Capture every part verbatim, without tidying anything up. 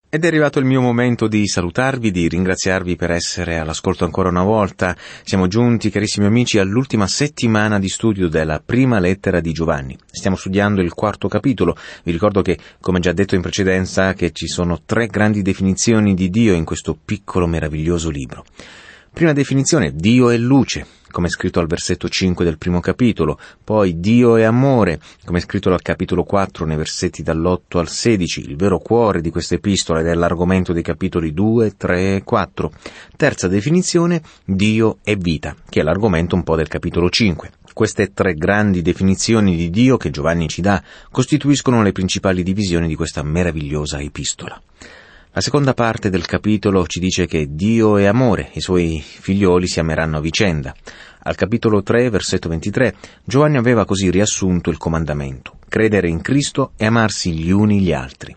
Ed è arrivato il mio momento di salutarvi, di ringraziarvi per essere all'ascolto ancora una volta. Siamo giunti, carissimi amici, all'ultima settimana di studio della prima lettera di Giovanni. Stiamo studiando il quarto capitolo. Vi ricordo che, come già detto in precedenza, che ci sono tre grandi definizioni di Dio in questo piccolo meraviglioso libro. Prima definizione, Dio è luce, come è scritto al versetto cinque del primo capitolo, poi Dio è amore, come è scritto al capitolo quattro nei versetti dall'otto al sedici, il vero cuore di questa epistola ed è l'argomento dei capitoli due, tre e quattro. Terza definizione, Dio è vita, che è l'argomento un po' del capitolo cinque. Queste tre grandi definizioni di Dio che Giovanni ci dà costituiscono le principali divisioni di questa meravigliosa epistola. La seconda parte del capitolo ci dice che Dio è amore, i suoi figlioli si ameranno a vicenda. Al capitolo tre, versetto ventitré, Giovanni aveva così riassunto il comandamento: credere in Cristo e amarsi gli uni gli altri.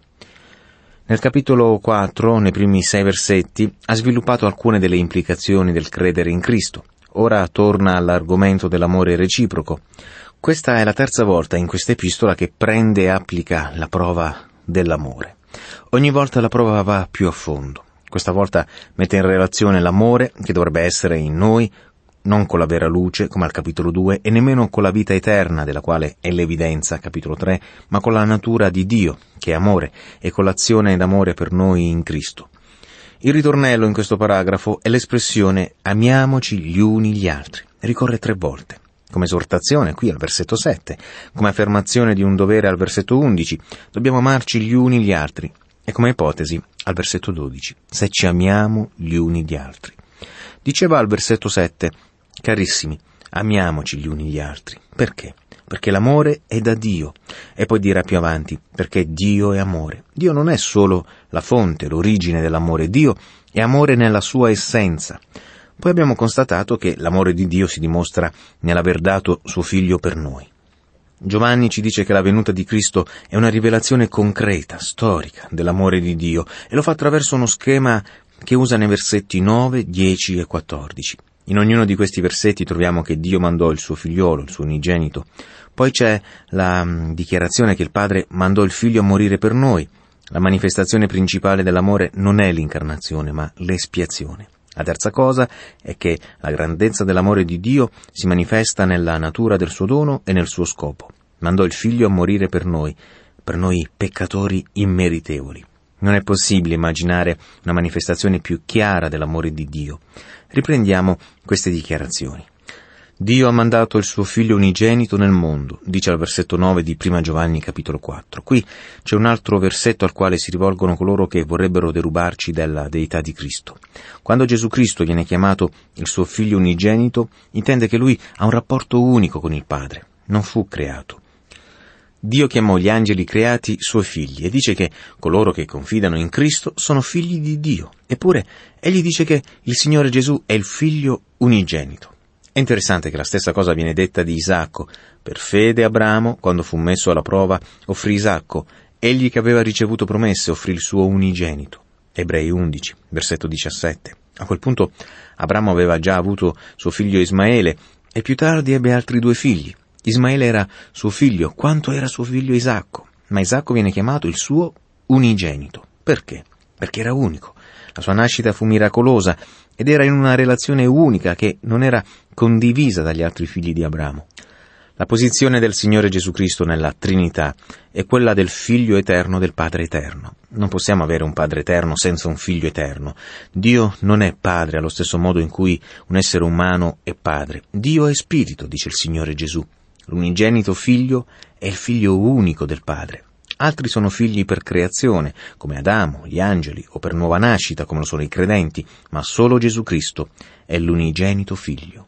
Nel capitolo quattro, nei primi sei versetti, ha sviluppato alcune delle implicazioni del credere in Cristo. Ora torna all'argomento dell'amore reciproco. Questa è la terza volta in questa epistola che prende e applica la prova dell'amore. Ogni volta la prova va più a fondo. Questa volta mette in relazione l'amore che dovrebbe essere in noi, non con la vera luce, come al capitolo due, e nemmeno con la vita eterna, della quale è l'evidenza, capitolo tre, ma con la natura di Dio, che è amore, e con l'azione d'amore per noi in Cristo. Il ritornello in questo paragrafo è l'espressione amiamoci gli uni gli altri. Ricorre tre volte. Come esortazione qui al versetto sette, come affermazione di un dovere al versetto undici, dobbiamo amarci gli uni gli altri, e come ipotesi al versetto dodici, se ci amiamo gli uni gli altri. Diceva al versetto sette, carissimi, amiamoci gli uni gli altri. Perché? Perché l'amore è da Dio. E poi dirà più avanti, perché Dio è amore. Dio non è solo la fonte, l'origine dell'amore, Dio è amore nella sua essenza. Poi abbiamo constatato che l'amore di Dio si dimostra nell'aver dato suo figlio per noi. Giovanni ci dice che la venuta di Cristo è una rivelazione concreta, storica, dell'amore di Dio, e lo fa attraverso uno schema che usa nei versetti nove, dieci e quattordici. In ognuno di questi versetti troviamo che Dio mandò il suo figliolo, il suo unigenito. Poi c'è la um, dichiarazione che il Padre mandò il figlio a morire per noi. La manifestazione principale dell'amore non è l'incarnazione, ma l'espiazione. La terza cosa è che la grandezza dell'amore di Dio si manifesta nella natura del suo dono e nel suo scopo. Mandò il figlio a morire per noi, per noi peccatori immeritevoli. Non è possibile immaginare una manifestazione più chiara dell'amore di Dio. Riprendiamo queste dichiarazioni. Dio ha mandato il suo figlio unigenito nel mondo, dice al versetto nove di prima Giovanni capitolo quattro. Qui c'è un altro versetto al quale si rivolgono coloro che vorrebbero derubarci della deità di Cristo. Quando Gesù Cristo viene chiamato il suo figlio unigenito, intende che lui ha un rapporto unico con il Padre, non fu creato. Dio chiamò gli angeli creati suoi figli e dice che coloro che confidano in Cristo sono figli di Dio. Eppure egli dice che il Signore Gesù è il figlio unigenito. È interessante che la stessa cosa viene detta di Isacco. Per fede Abramo, quando fu messo alla prova, offrì Isacco. Egli che aveva ricevuto promesse offrì il suo unigenito. Ebrei undici, versetto diciassette. A quel punto Abramo aveva già avuto suo figlio Ismaele e più tardi ebbe altri due figli. Ismaele era suo figlio quanto era suo figlio Isacco, ma Isacco viene chiamato il suo unigenito. Perché? Perché era unico. La sua nascita fu miracolosa ed era in una relazione unica che non era condivisa dagli altri figli di Abramo. La posizione del Signore Gesù Cristo nella Trinità è quella del Figlio eterno del Padre eterno. Non possiamo avere un Padre eterno senza un Figlio eterno. Dio non è Padre allo stesso modo in cui un essere umano è Padre. Dio è Spirito, dice il Signore Gesù. L'unigenito Figlio è il Figlio unico del Padre. Altri sono figli per creazione, come Adamo, gli angeli, o per nuova nascita, come lo sono i credenti, ma solo Gesù Cristo è l'unigenito Figlio.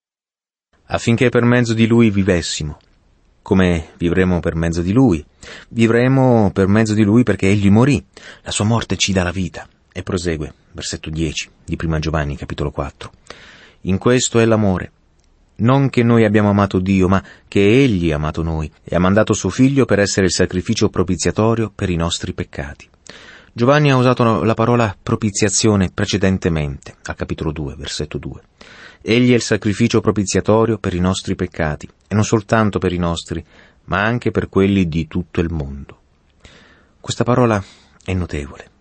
Affinché per mezzo di Lui vivessimo. Come vivremo per mezzo di Lui? Vivremo per mezzo di Lui perché Egli morì. La sua morte ci dà la vita. E prosegue, versetto dieci di prima Giovanni, capitolo quattro. In questo è l'amore. Non che noi abbiamo amato Dio, ma che Egli ha amato noi e ha mandato suo Figlio per essere il sacrificio propiziatorio per i nostri peccati. Giovanni ha usato la parola propiziazione precedentemente, al capitolo due, versetto due. Egli è il sacrificio propiziatorio per i nostri peccati, e non soltanto per i nostri, ma anche per quelli di tutto il mondo. Questa parola è notevole.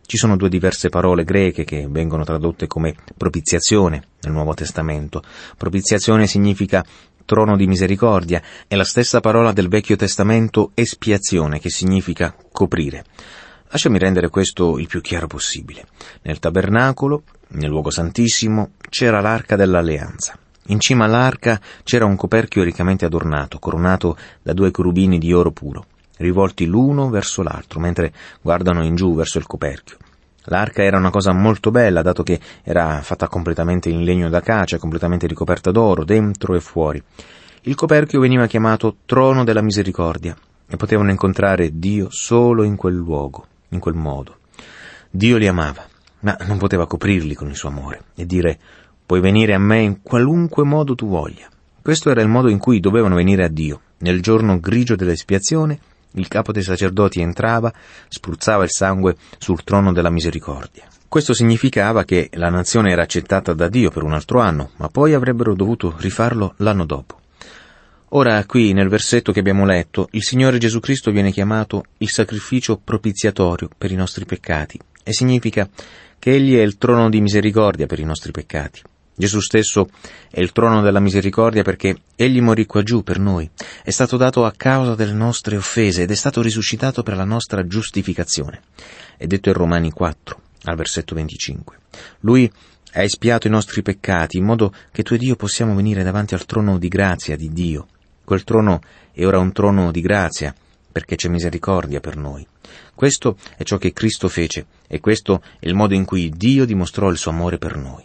Ci sono due diverse parole greche che vengono tradotte come propiziazione nel Nuovo Testamento. Propiziazione significa trono di misericordia, è la stessa parola del Vecchio Testamento espiazione, che significa coprire. Lasciami rendere questo il più chiaro possibile. Nel tabernacolo, nel luogo santissimo, c'era l'arca dell'alleanza. In cima all'arca c'era un coperchio riccamente adornato, coronato da due cherubini di oro puro, rivolti l'uno verso l'altro, mentre guardano in giù verso il coperchio. L'arca era una cosa molto bella, dato che era fatta completamente in legno d'acacia, completamente ricoperta d'oro, dentro e fuori. Il coperchio veniva chiamato Trono della Misericordia, e potevano incontrare Dio solo in quel luogo, in quel modo. Dio li amava, ma non poteva coprirli con il suo amore, e dire: puoi venire a me in qualunque modo tu voglia. Questo era il modo in cui dovevano venire a Dio. Nel giorno grigio dell'espiazione, il capo dei sacerdoti entrava, spruzzava il sangue sul trono della misericordia. Questo significava che la nazione era accettata da Dio per un altro anno, ma poi avrebbero dovuto rifarlo l'anno dopo. Ora, qui, nel versetto che abbiamo letto, il Signore Gesù Cristo viene chiamato il sacrificio propiziatorio per i nostri peccati, e significa che Egli è il trono di misericordia per i nostri peccati. Gesù stesso è il trono della misericordia perché Egli morì qua giù per noi, è stato dato a causa delle nostre offese ed è stato risuscitato per la nostra giustificazione. È detto in Romani quattro, al versetto venticinque. Lui ha espiato i nostri peccati in modo che tu ed io possiamo venire davanti al trono di grazia di Dio. Quel trono è ora un trono di grazia perché c'è misericordia per noi. Questo è ciò che Cristo fece e questo è il modo in cui Dio dimostrò il suo amore per noi.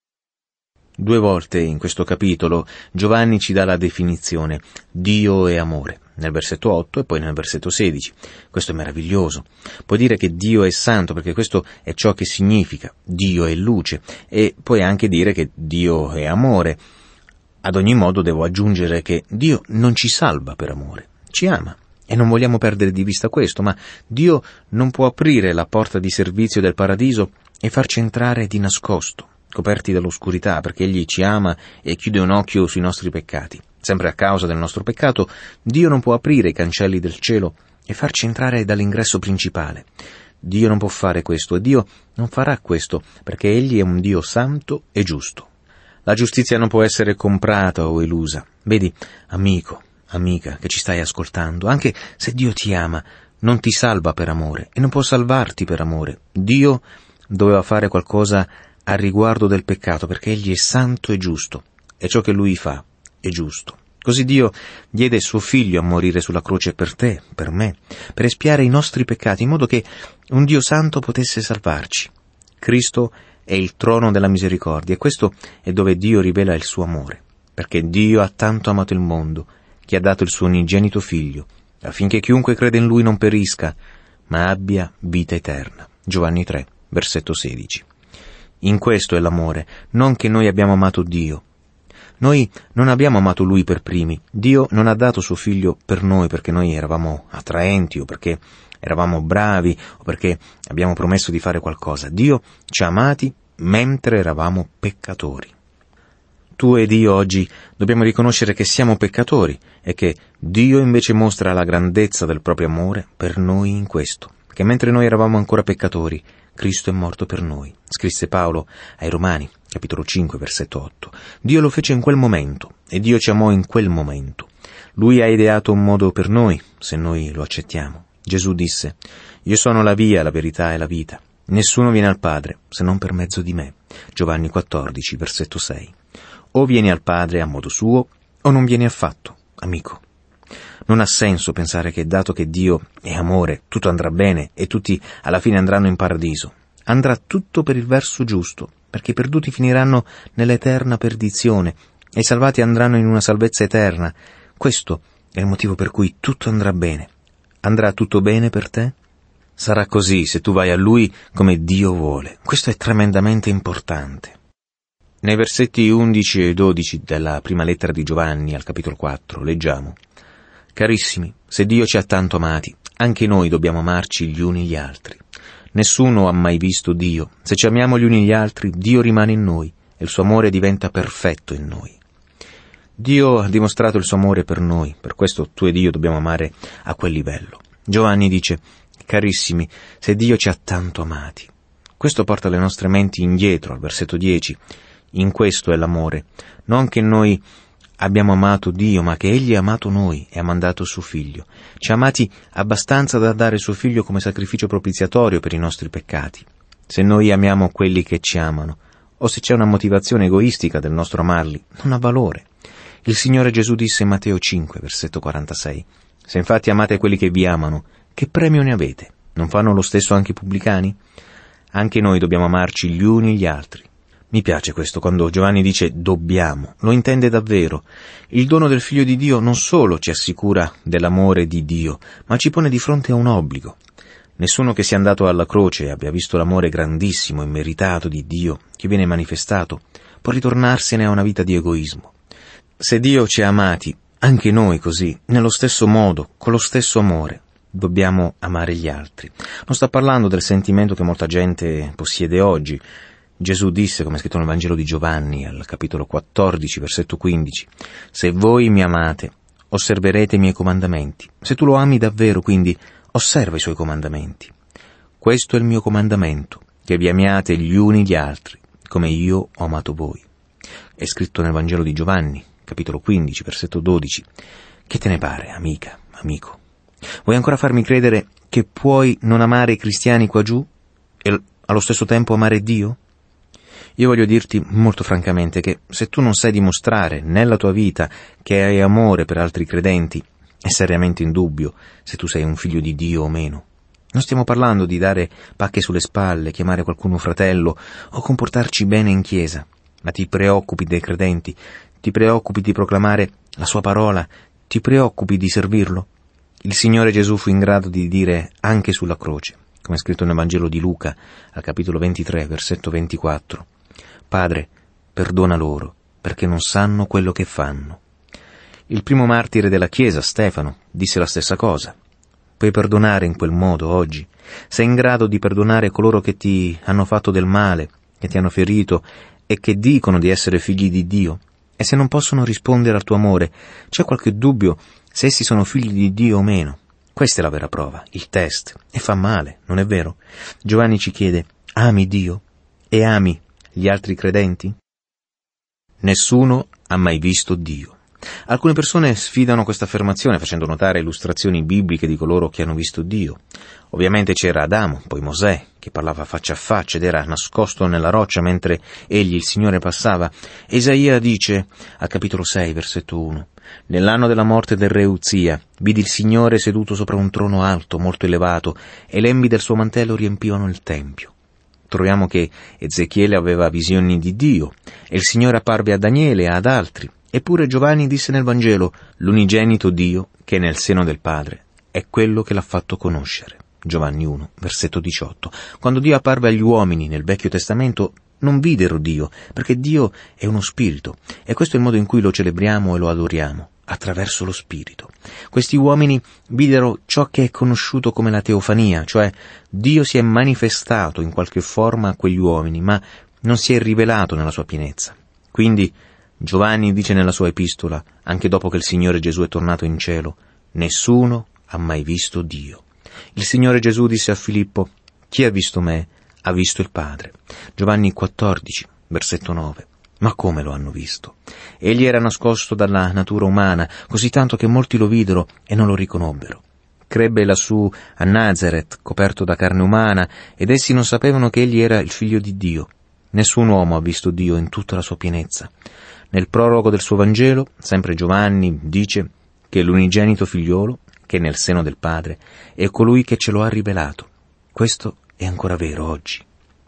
Due volte in questo capitolo Giovanni ci dà la definizione Dio è amore, nel versetto otto e poi nel versetto sedici. Questo è meraviglioso. Puoi dire che Dio è santo perché questo è ciò che significa. Dio è luce, e puoi anche dire che Dio è amore. Ad ogni modo devo aggiungere che Dio non ci salva per amore, ci ama. E non vogliamo perdere di vista questo, ma Dio non può aprire la porta di servizio del paradiso e farci entrare di nascosto, coperti dall'oscurità, perché Egli ci ama e chiude un occhio sui nostri peccati. Sempre a causa del nostro peccato, Dio non può aprire i cancelli del cielo e farci entrare dall'ingresso principale. Dio non può fare questo, e Dio non farà questo, perché Egli è un Dio santo e giusto. La giustizia non può essere comprata o elusa. Vedi, amico, amica, che ci stai ascoltando, anche se Dio ti ama, non ti salva per amore e non può salvarti per amore. Dio doveva fare qualcosa a riguardo del peccato perché Egli è santo e giusto e ciò che Lui fa è giusto. Così Dio diede suo Figlio a morire sulla croce per te, per me, per espiare i nostri peccati in modo che un Dio santo potesse salvarci. Cristo è il trono della misericordia e questo è dove Dio rivela il suo amore, perché Dio ha tanto amato il mondo che ha dato il suo unigenito Figlio, affinché chiunque crede in Lui non perisca, ma abbia vita eterna. Giovanni tre, versetto sedici. In questo è l'amore, non che noi abbiamo amato Dio. Noi non abbiamo amato Lui per primi. Dio non ha dato suo Figlio per noi perché noi eravamo attraenti o perché eravamo bravi o perché abbiamo promesso di fare qualcosa. Dio ci ha amati mentre eravamo peccatori. Tu ed io oggi dobbiamo riconoscere che siamo peccatori e che Dio invece mostra la grandezza del proprio amore per noi in questo, che mentre noi eravamo ancora peccatori, Cristo è morto per noi. Scrisse Paolo ai Romani, capitolo cinque, versetto otto. Dio lo fece in quel momento e Dio ci amò in quel momento. Lui ha ideato un modo per noi, se noi lo accettiamo. Gesù disse: «Io sono la via, la verità e la vita. Nessuno viene al Padre se non per mezzo di me». Giovanni quattordici, versetto sei. O vieni al Padre a modo suo, o non vieni affatto, amico. Non ha senso pensare che, dato che Dio è amore, tutto andrà bene e tutti alla fine andranno in paradiso. Andrà tutto per il verso giusto, perché i perduti finiranno nell'eterna perdizione e i salvati andranno in una salvezza eterna. Questo è il motivo per cui tutto andrà bene. Andrà tutto bene per te? Sarà così se tu vai a Lui come Dio vuole. Questo è tremendamente importante. Nei versetti undici e dodici della prima lettera di Giovanni, al capitolo quattro, leggiamo: «Carissimi, se Dio ci ha tanto amati, anche noi dobbiamo amarci gli uni gli altri. Nessuno ha mai visto Dio. Se ci amiamo gli uni gli altri, Dio rimane in noi e il suo amore diventa perfetto in noi». Dio ha dimostrato il suo amore per noi, per questo tu ed io dobbiamo amare a quel livello. Giovanni dice: «Carissimi, se Dio ci ha tanto amati». Questo porta le nostre menti indietro, al versetto dieci. In questo è l'amore, non che noi abbiamo amato Dio, ma che Egli ha amato noi e ha mandato suo Figlio. Ci ha amati abbastanza da dare suo Figlio come sacrificio propiziatorio per i nostri peccati. Se noi amiamo quelli che ci amano, o se c'è una motivazione egoistica del nostro amarli, non ha valore. Il Signore Gesù disse in Matteo cinque, versetto quarantasei, «Se infatti amate quelli che vi amano, che premio ne avete? Non fanno lo stesso anche i pubblicani? Anche noi dobbiamo amarci gli uni gli altri». Mi piace questo, quando Giovanni dice «dobbiamo», lo intende davvero. Il dono del Figlio di Dio non solo ci assicura dell'amore di Dio, ma ci pone di fronte a un obbligo. Nessuno che sia andato alla croce e abbia visto l'amore grandissimo e meritato di Dio che viene manifestato può ritornarsene a una vita di egoismo. Se Dio ci ha amati, anche noi così, nello stesso modo, con lo stesso amore, dobbiamo amare gli altri. Non sto parlando del sentimento che molta gente possiede oggi. Gesù disse, come è scritto nel Vangelo di Giovanni, al capitolo quattordici, versetto quindici, «Se voi mi amate, osserverete i miei comandamenti». Se tu lo ami davvero, quindi, osserva i suoi comandamenti. Questo è il mio comandamento, che vi amiate gli uni gli altri, come io ho amato voi. È scritto nel Vangelo di Giovanni, capitolo quindici, versetto dodici. Che te ne pare, amica, amico? Vuoi ancora farmi credere che puoi non amare i cristiani qua giù e allo stesso tempo amare Dio? Io voglio dirti molto francamente che se tu non sai dimostrare nella tua vita che hai amore per altri credenti, è seriamente in dubbio se tu sei un figlio di Dio o meno. Non stiamo parlando di dare pacche sulle spalle, chiamare qualcuno fratello o comportarci bene in chiesa, ma ti preoccupi dei credenti, ti preoccupi di proclamare la sua parola, ti preoccupi di servirlo. Il Signore Gesù fu in grado di dire anche sulla croce, come è scritto nel Vangelo di Luca, al capitolo ventitré, versetto ventiquattro, «Padre, perdona loro, perché non sanno quello che fanno». Il primo martire della Chiesa, Stefano, disse la stessa cosa. Puoi perdonare in quel modo oggi? Sei in grado di perdonare coloro che ti hanno fatto del male, che ti hanno ferito e che dicono di essere figli di Dio? E se non possono rispondere al tuo amore, c'è qualche dubbio se essi sono figli di Dio o meno? Questa è la vera prova, il test, e fa male, non è vero? Giovanni ci chiede, ami Dio e ami gli altri credenti? Nessuno ha mai visto Dio. Alcune persone sfidano questa affermazione facendo notare illustrazioni bibliche di coloro che hanno visto Dio. Ovviamente c'era Adamo, poi Mosè, che parlava faccia a faccia ed era nascosto nella roccia mentre egli, il Signore, passava. Isaia dice, al capitolo sei, versetto uno, «Nell'anno della morte del re Uzia, vidi il Signore seduto sopra un trono alto, molto elevato, e lembi del suo mantello riempivano il tempio». Troviamo che Ezechiele aveva visioni di Dio, e il Signore apparve a Daniele e ad altri. Eppure Giovanni disse nel Vangelo, l'unigenito Dio, che è nel seno del Padre, è quello che l'ha fatto conoscere. Giovanni uno, versetto diciotto. Quando Dio apparve agli uomini nel Vecchio Testamento, non videro Dio, perché Dio è uno spirito, e questo è il modo in cui lo celebriamo e lo adoriamo, attraverso lo spirito. Questi uomini videro ciò che è conosciuto come la teofania, cioè Dio si è manifestato in qualche forma a quegli uomini, ma non si è rivelato nella sua pienezza. Quindi Giovanni dice nella sua epistola, anche dopo che il Signore Gesù è tornato in cielo, nessuno ha mai visto Dio. Il Signore Gesù disse a Filippo, chi ha visto me ha visto il Padre. Giovanni quattordici, versetto nove. Ma come lo hanno visto? Egli era nascosto dalla natura umana, così tanto che molti lo videro e non lo riconobbero. Crebbe lassù a Nazaret, coperto da carne umana, ed essi non sapevano che egli era il figlio di Dio. Nessun uomo ha visto Dio in tutta la sua pienezza. Nel prologo del suo Vangelo, sempre Giovanni dice che l'unigenito figliolo, che è nel seno del Padre, è colui che ce lo ha rivelato. Questo è ancora vero oggi.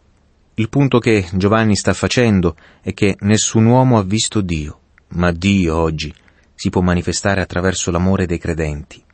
Il punto che Giovanni sta facendo è che nessun uomo ha visto Dio, ma Dio oggi si può manifestare attraverso l'amore dei credenti.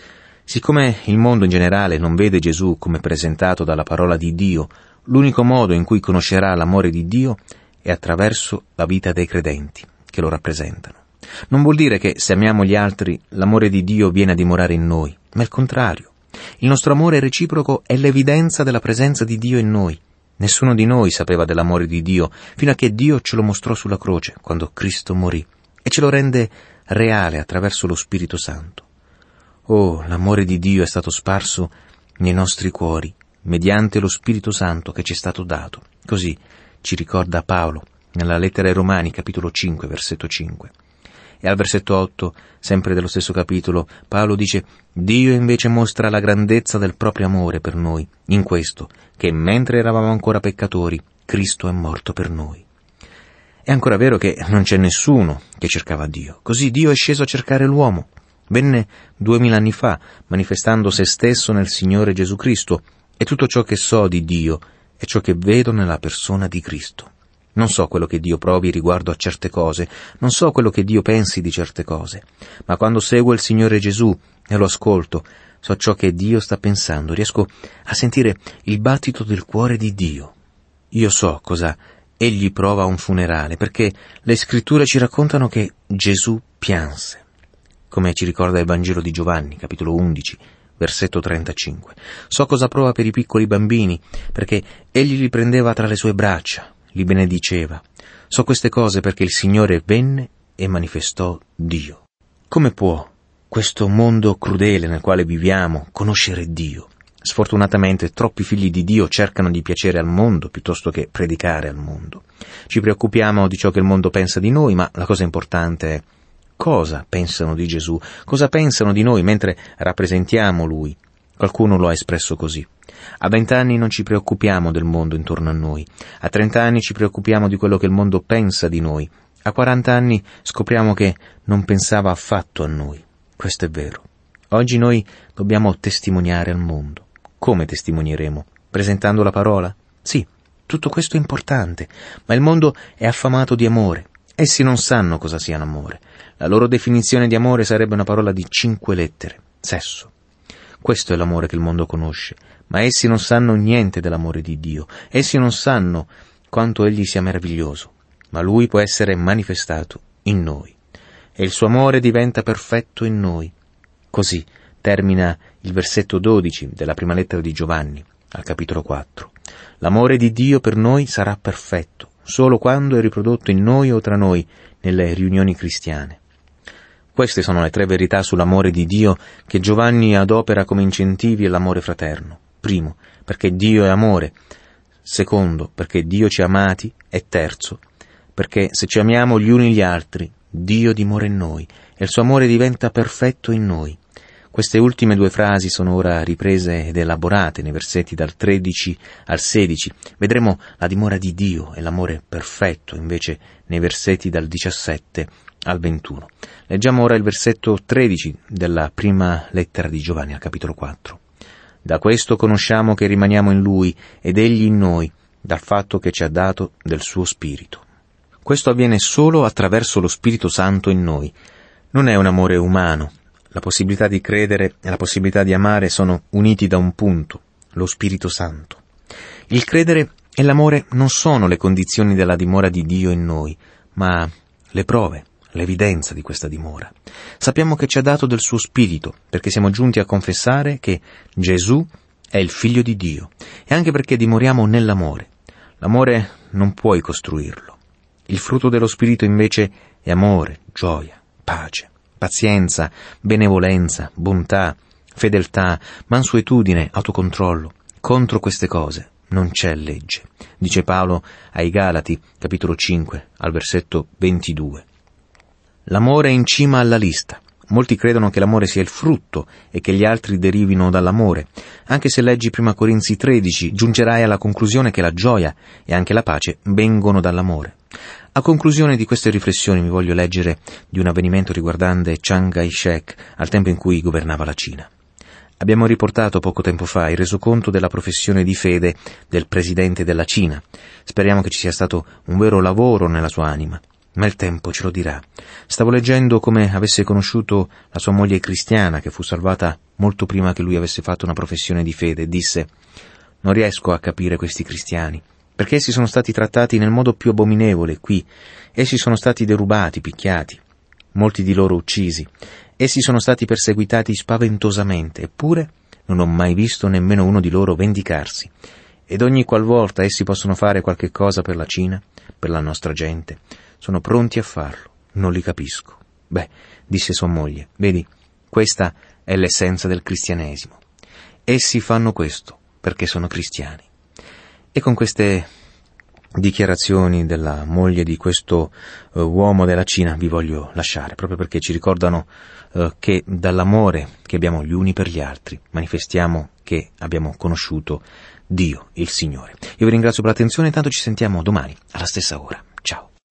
Siccome il mondo in generale non vede Gesù come presentato dalla parola di Dio, l'unico modo in cui conoscerà l'amore di Dio è attraverso la vita dei credenti, che lo rappresentano. Non vuol dire che se amiamo gli altri, l'amore di Dio viene a dimorare in noi, ma il contrario. Il nostro amore reciproco è l'evidenza della presenza di Dio in noi. Nessuno di noi sapeva dell'amore di Dio, fino a che Dio ce lo mostrò sulla croce, quando Cristo morì, e ce lo rende reale attraverso lo Spirito Santo. Oh, l'amore di Dio è stato sparso nei nostri cuori mediante lo Spirito Santo che ci è stato dato. Così ci ricorda Paolo nella lettera ai Romani, capitolo cinque, versetto cinque. E al versetto otto, sempre dello stesso capitolo, Paolo dice: Dio invece mostra la grandezza del proprio amore per noi, in questo, che mentre eravamo ancora peccatori, Cristo è morto per noi. È ancora vero che non c'è nessuno che cercava Dio. Così Dio è sceso a cercare l'uomo. Venne duemila anni fa, manifestando se stesso nel Signore Gesù Cristo, e tutto ciò che so di Dio è ciò che vedo nella persona di Cristo. Non so quello che Dio provi riguardo a certe cose, non so quello che Dio pensi di certe cose, ma quando seguo il Signore Gesù e lo ascolto, so ciò che Dio sta pensando, riesco a sentire il battito del cuore di Dio. Io so cosa Egli prova a un funerale, perché le Scritture ci raccontano che Gesù pianse, come ci ricorda il Vangelo di Giovanni, capitolo undici, versetto trentacinque. So cosa prova per i piccoli bambini, perché Egli li prendeva tra le sue braccia, li benediceva. So queste cose perché il Signore venne e manifestò Dio. Come può questo mondo crudele nel quale viviamo conoscere Dio? Sfortunatamente troppi figli di Dio cercano di piacere al mondo piuttosto che predicare al mondo. Ci preoccupiamo di ciò che il mondo pensa di noi, ma la cosa importante è cosa pensano di Gesù, cosa pensano di noi mentre rappresentiamo Lui. Qualcuno lo ha espresso così: a vent'anni non ci preoccupiamo del mondo intorno a noi, a trent'anni ci preoccupiamo di quello che il mondo pensa di noi, a quarant'anni scopriamo che non pensava affatto a noi. Questo è vero. Oggi noi dobbiamo testimoniare al mondo. Come testimonieremo? Presentando la parola? Sì, tutto questo è importante, ma il mondo è affamato di amore. Essi non sanno cosa sia l'amore. La loro definizione di amore sarebbe una parola di cinque lettere: sesso. Questo è l'amore che il mondo conosce, ma essi non sanno niente dell'amore di Dio. Essi non sanno quanto Egli sia meraviglioso, ma Lui può essere manifestato in noi. E il suo amore diventa perfetto in noi. Così termina il versetto dodici della prima lettera di Giovanni, al capitolo quattro. L'amore di Dio per noi sarà perfetto, solo quando è riprodotto in noi o tra noi, nelle riunioni cristiane. Queste sono le tre verità sull'amore di Dio che Giovanni adopera come incentivi all'amore fraterno. Primo, perché Dio è amore. Secondo, perché Dio ci ha amati. E terzo, perché se ci amiamo gli uni gli altri, Dio dimora in noi e il suo amore diventa perfetto in noi. Queste ultime due frasi sono ora riprese ed elaborate nei versetti dal tredici al sedici. Vedremo la dimora di Dio e l'amore perfetto invece nei versetti dal diciassette al ventuno. Leggiamo ora il versetto tredici della prima lettera di Giovanni al capitolo quattro. Da questo conosciamo che rimaniamo in Lui ed Egli in noi, dal fatto che ci ha dato del suo Spirito. Questo avviene solo attraverso lo Spirito Santo in noi. Non è un amore umano. La possibilità di credere e la possibilità di amare sono uniti da un punto, lo Spirito Santo. Il credere e l'amore non sono le condizioni della dimora di Dio in noi, ma le prove, l'evidenza di questa dimora. Sappiamo che ci ha dato del suo Spirito, perché siamo giunti a confessare che Gesù è il Figlio di Dio, e anche perché dimoriamo nell'amore. L'amore non puoi costruirlo. Il frutto dello Spirito invece è amore, gioia, pace, pazienza, benevolenza, bontà, fedeltà, mansuetudine, autocontrollo. Contro queste cose non c'è legge, dice Paolo ai Galati, capitolo cinque, al versetto ventidue. L'amore è in cima alla lista. Molti credono che l'amore sia il frutto e che gli altri derivino dall'amore. Anche se leggi prima Corinzi tredici, giungerai alla conclusione che la gioia e anche la pace vengono dall'amore. A conclusione di queste riflessioni mi voglio leggere di un avvenimento riguardante Chiang Kai-shek al tempo in cui governava la Cina. Abbiamo riportato poco tempo fa il resoconto della professione di fede del presidente della Cina. Speriamo che ci sia stato un vero lavoro nella sua anima, ma il tempo ce lo dirà. Stavo leggendo come avesse conosciuto la sua moglie cristiana, che fu salvata molto prima che lui avesse fatto una professione di fede, e disse: «Non riesco a capire questi cristiani, perché essi sono stati trattati nel modo più abominevole qui. Essi sono stati derubati, picchiati, molti di loro uccisi. Essi sono stati perseguitati spaventosamente, eppure non ho mai visto nemmeno uno di loro vendicarsi. Ed ogni qualvolta essi possono fare qualche cosa per la Cina, per la nostra gente, sono pronti a farlo. Non li capisco». Beh, disse sua moglie, vedi, questa è l'essenza del cristianesimo. Essi fanno questo, perché sono cristiani. E con queste dichiarazioni della moglie di questo uh, uomo della Cina vi voglio lasciare, proprio perché ci ricordano uh, che dall'amore che abbiamo gli uni per gli altri manifestiamo che abbiamo conosciuto Dio, il Signore. Io vi ringrazio per l'attenzione, intanto ci sentiamo domani alla stessa ora. Ciao.